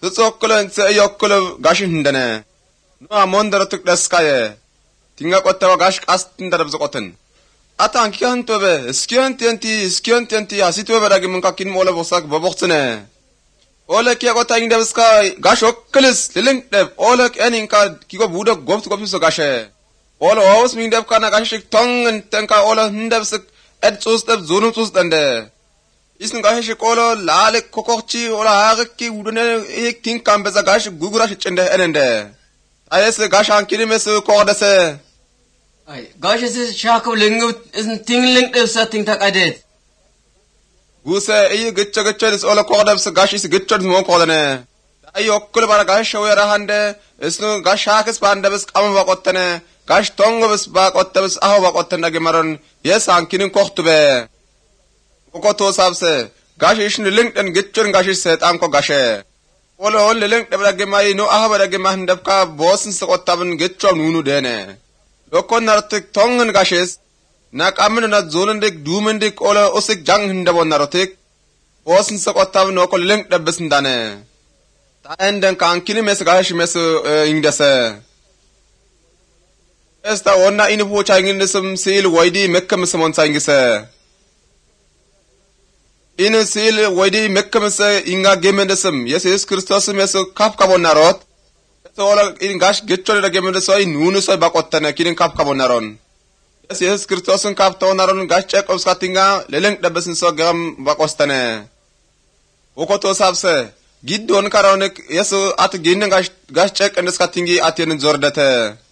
Tsokkolo tse yokkolo gashin hindane. No amondara tuk daskaye. Tinga kotta gash kastin darab zokoten. Ata ankihan tobe skion tienti asitobe dagi munkakin mola bosak baboxne. Ole kia kota ingdebska gash okkelis lilink deb ole eninka kigo budak gobt gopso gashe. Ole aus mingdeb kana gashik tongen tenka ole hindebsik ed zusdeb zunum zusdende. Isen gash kolo lale kokochi ola harekki udune ek tin kambeza gash gugurash chende enende. Ayes gash ankirimes kordese. Ay, gash is shakov lingu isen ting link debsa ting tak adet. Guse gitcha is ola kordebs gash is gitcha mo kordene. Ay okkol bara gash wera hande isnu gash hakes bandebs kam wakottene. Gash tongobs ba kottebs aho wakottene gemaron yes ankinin kochtube. Kokoto sabse gash isn link den gitchon gash is setam ko gashe. Ole link debra gemai no aho bara gemah ndebka bosen sokottabn gitcho nunu dene. Lokon nartik tongen gashes nak amen na zonendik dumendik ola osik jang hindabon narotik bosen sokottav no ko link debsen dane. Ta enden kan kinimes gash mes ingdese. Esta onna ine po chaingindesum sil waidi mekkam samon chaingise. Ine sil waidi mekkam se inga gemendesum Jesus Christos mes kap kabon narot. So ola in gash gitchol da gemendesoi nunu so bakottane kinin kap kabon naron. Jesus Christos kap to naron gash check of skatinga leleng debesen so gam bakostane. Okoto sabse giddon karonek yeso at ginnen gash check and skatingi atyen zordate.